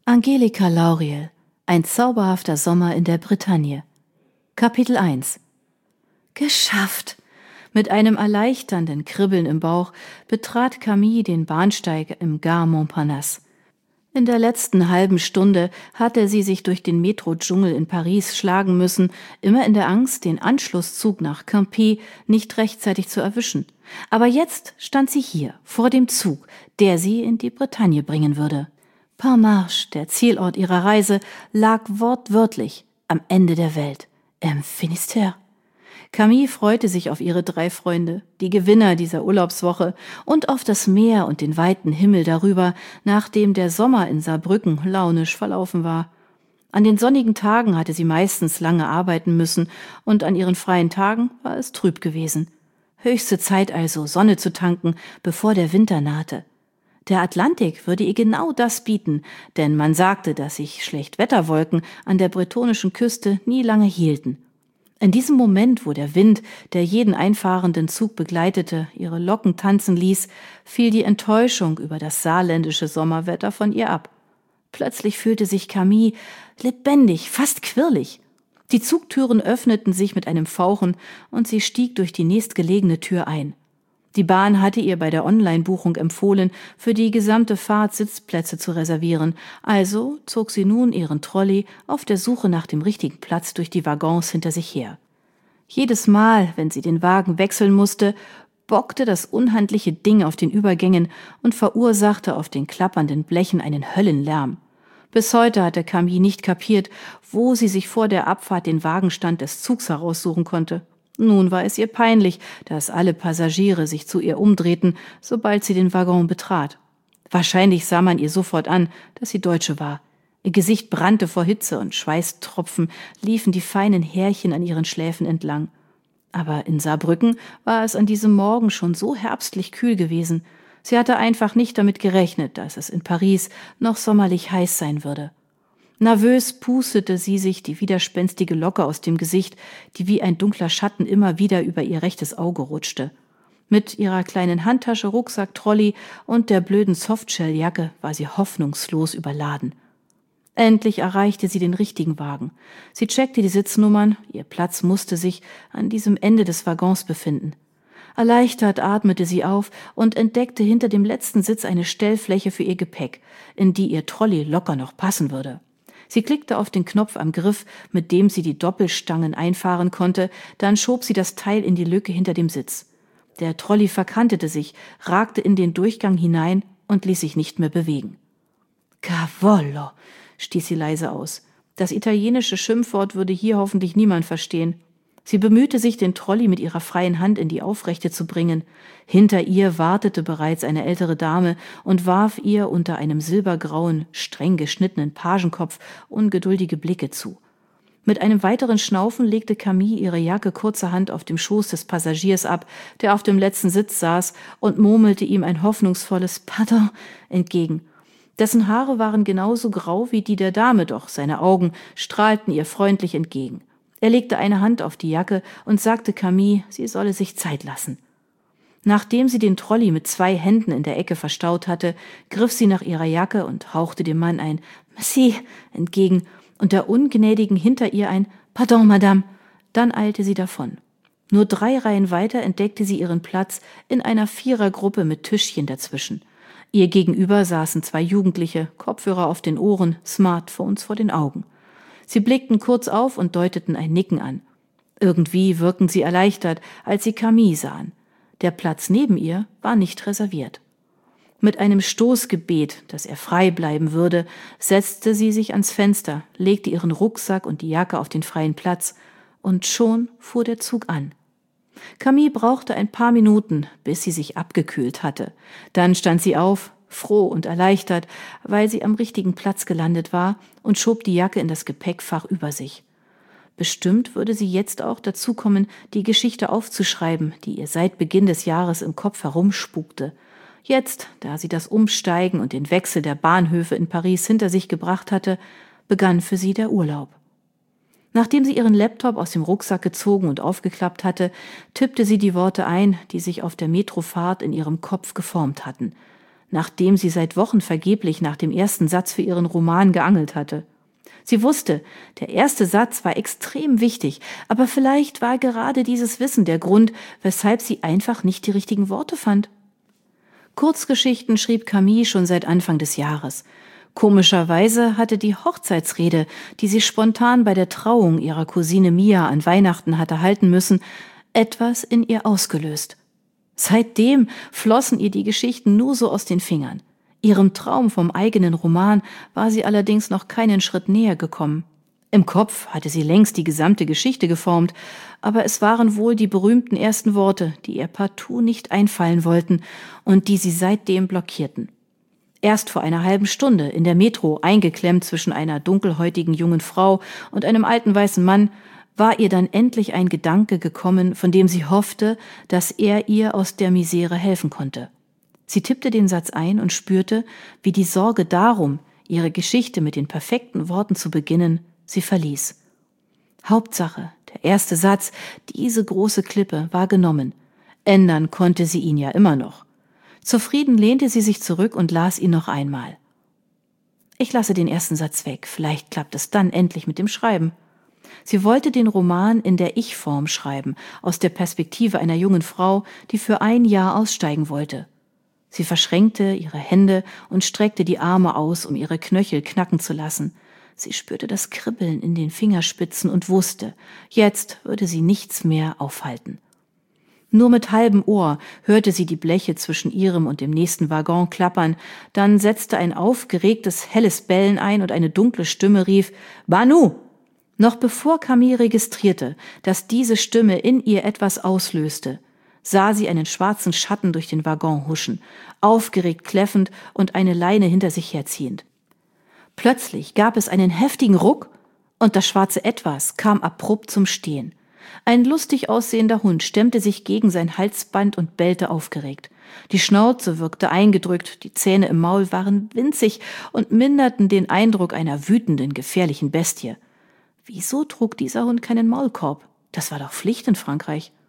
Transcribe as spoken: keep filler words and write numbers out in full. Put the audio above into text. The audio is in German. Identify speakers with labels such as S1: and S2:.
S1: Angelika Lauriel. Ein zauberhafter Sommer in der Bretagne. Kapitel eins. Geschafft! Mit einem erleichternden Kribbeln im Bauch betrat Camille den Bahnsteig im Gare Montparnasse. In der letzten halben Stunde hatte sie sich durch den Metro-Dschungel in Paris schlagen müssen, immer in der Angst, den Anschlusszug nach Quimper nicht rechtzeitig zu erwischen. Aber jetzt stand sie hier, vor dem Zug, der sie in die Bretagne bringen würde. Pontmarche, der Zielort ihrer Reise, lag wortwörtlich am Ende der Welt, im Finistère. Camille freute sich auf ihre drei Freunde, die Gewinner dieser Urlaubswoche, und auf das Meer und den weiten Himmel darüber, nachdem der Sommer in Saarbrücken launisch verlaufen war. An den sonnigen Tagen hatte sie meistens lange arbeiten müssen, und an ihren freien Tagen war es trüb gewesen. Höchste Zeit also, Sonne zu tanken, bevor der Winter nahte. Der Atlantik würde ihr genau das bieten, denn man sagte, dass sich Schlechtwetterwolken an der bretonischen Küste nie lange hielten. In diesem Moment, wo der Wind, der jeden einfahrenden Zug begleitete, ihre Locken tanzen ließ, fiel die Enttäuschung über das saarländische Sommerwetter von ihr ab. Plötzlich fühlte sich Camille lebendig, fast quirlig. Die Zugtüren öffneten sich mit einem Fauchen und sie stieg durch die nächstgelegene Tür ein. Die Bahn hatte ihr bei der Online-Buchung empfohlen, für die gesamte Fahrt Sitzplätze zu reservieren, also zog sie nun ihren Trolley auf der Suche nach dem richtigen Platz durch die Waggons hinter sich her. Jedes Mal, wenn sie den Wagen wechseln musste, bockte das unhandliche Ding auf den Übergängen und verursachte auf den klappernden Blechen einen Höllenlärm. Bis heute hatte Camille nicht kapiert, wo sie sich vor der Abfahrt den Wagenstand des Zugs heraussuchen konnte. Nun war es ihr peinlich, dass alle Passagiere sich zu ihr umdrehten, sobald sie den Waggon betrat. Wahrscheinlich sah man ihr sofort an, dass sie Deutsche war. Ihr Gesicht brannte vor Hitze und Schweißtropfen liefen die feinen Härchen an ihren Schläfen entlang. Aber in Saarbrücken war es an diesem Morgen schon so herbstlich kühl gewesen. Sie hatte einfach nicht damit gerechnet, dass es in Paris noch sommerlich heiß sein würde. Nervös pustete sie sich die widerspenstige Locke aus dem Gesicht, die wie ein dunkler Schatten immer wieder über ihr rechtes Auge rutschte. Mit ihrer kleinen Handtasche, Rucksack, Trolley und der blöden Softshelljacke war sie hoffnungslos überladen. Endlich erreichte sie den richtigen Wagen. Sie checkte die Sitznummern, ihr Platz musste sich an diesem Ende des Waggons befinden. Erleichtert atmete sie auf und entdeckte hinter dem letzten Sitz eine Stellfläche für ihr Gepäck, in die ihr Trolley locker noch passen würde. Sie klickte auf den Knopf am Griff, mit dem sie die Doppelstangen einfahren konnte, dann schob sie das Teil in die Lücke hinter dem Sitz. Der Trolley verkantete sich, ragte in den Durchgang hinein und ließ sich nicht mehr bewegen. Cavolo, stieß sie leise aus. Das italienische Schimpfwort würde hier hoffentlich niemand verstehen. Sie bemühte sich, den Trolley mit ihrer freien Hand in die Aufrechte zu bringen. Hinter ihr wartete bereits eine ältere Dame und warf ihr unter einem silbergrauen, streng geschnittenen Pagenkopf ungeduldige Blicke zu. Mit einem weiteren Schnaufen legte Camille ihre Jacke kurzerhand auf dem Schoß des Passagiers ab, der auf dem letzten Sitz saß, und murmelte ihm ein hoffnungsvolles Pardon entgegen. Dessen Haare waren genauso grau wie die der Dame, doch seine Augen strahlten ihr freundlich entgegen. Er legte eine Hand auf die Jacke und sagte Camille, sie solle sich Zeit lassen. Nachdem sie den Trolley mit zwei Händen in der Ecke verstaut hatte, griff sie nach ihrer Jacke und hauchte dem Mann ein Merci entgegen und der Ungnädigen hinter ihr ein Pardon, Madame. Dann eilte sie davon. Nur drei Reihen weiter entdeckte sie ihren Platz in einer Vierergruppe mit Tischchen dazwischen. Ihr gegenüber saßen zwei Jugendliche, Kopfhörer auf den Ohren, Smartphones vor den Augen. Sie blickten kurz auf und deuteten ein Nicken an. Irgendwie wirkten sie erleichtert, als sie Camille sahen. Der Platz neben ihr war nicht reserviert. Mit einem Stoßgebet, dass er frei bleiben würde, setzte sie sich ans Fenster, legte ihren Rucksack und die Jacke auf den freien Platz, und schon fuhr der Zug an. Camille brauchte ein paar Minuten, bis sie sich abgekühlt hatte. Dann stand sie auf, froh und erleichtert, weil sie am richtigen Platz gelandet war, und schob die Jacke in das Gepäckfach über sich. Bestimmt würde sie jetzt auch dazu kommen, die Geschichte aufzuschreiben, die ihr seit Beginn des Jahres im Kopf herumspukte. Jetzt, da sie das Umsteigen und den Wechsel der Bahnhöfe in Paris hinter sich gebracht hatte, begann für sie der Urlaub. Nachdem sie ihren Laptop aus dem Rucksack gezogen und aufgeklappt hatte, tippte sie die Worte ein, die sich auf der Metrofahrt in ihrem Kopf geformt hatten. nachdem sie seit Wochen vergeblich nach dem ersten Satz für ihren Roman geangelt hatte. Sie wusste, der erste Satz war extrem wichtig, aber vielleicht war gerade dieses Wissen der Grund, weshalb sie einfach nicht die richtigen Worte fand. Kurzgeschichten schrieb Camille schon seit Anfang des Jahres. Komischerweise hatte die Hochzeitsrede, die sie spontan bei der Trauung ihrer Cousine Mia an Weihnachten hatte halten müssen, etwas in ihr ausgelöst. Seitdem flossen ihr die Geschichten nur so aus den Fingern. Ihrem Traum vom eigenen Roman war sie allerdings noch keinen Schritt näher gekommen. Im Kopf hatte sie längst die gesamte Geschichte geformt, aber es waren wohl die berühmten ersten Worte, die ihr partout nicht einfallen wollten und die sie seitdem blockierten. Erst vor einer halben Stunde in der Metro, eingeklemmt zwischen einer dunkelhäutigen jungen Frau und einem alten weißen Mann, war ihr dann endlich ein Gedanke gekommen, von dem sie hoffte, dass er ihr aus der Misere helfen konnte. Sie tippte den Satz ein und spürte, wie die Sorge darum, ihre Geschichte mit den perfekten Worten zu beginnen, sie verließ. Hauptsache, der erste Satz, diese große Klippe, war genommen. Ändern konnte sie ihn ja immer noch. Zufrieden lehnte sie sich zurück und las ihn noch einmal. Ich lasse den ersten Satz weg, vielleicht klappt es dann endlich mit dem Schreiben. Sie wollte den Roman in der Ich-Form schreiben, aus der Perspektive einer jungen Frau, die für ein Jahr aussteigen wollte. Sie verschränkte ihre Hände und streckte die Arme aus, um ihre Knöchel knacken zu lassen. Sie spürte das Kribbeln in den Fingerspitzen und wusste, jetzt würde sie nichts mehr aufhalten. Nur mit halbem Ohr hörte sie die Bleche zwischen ihrem und dem nächsten Waggon klappern, dann setzte ein aufgeregtes, helles Bellen ein und eine dunkle Stimme rief, »Banu!« Noch bevor Camille registrierte, dass diese Stimme in ihr etwas auslöste, sah sie einen schwarzen Schatten durch den Waggon huschen, aufgeregt kläffend und eine Leine hinter sich herziehend. Plötzlich gab es einen heftigen Ruck und das schwarze Etwas kam abrupt zum Stehen. Ein lustig aussehender Hund stemmte sich gegen sein Halsband und bellte aufgeregt. Die Schnauze wirkte eingedrückt, die Zähne im Maul waren winzig und minderten den Eindruck einer wütenden, gefährlichen Bestie. Wieso trug dieser Hund keinen Maulkorb? Das war doch Pflicht in Frankreich.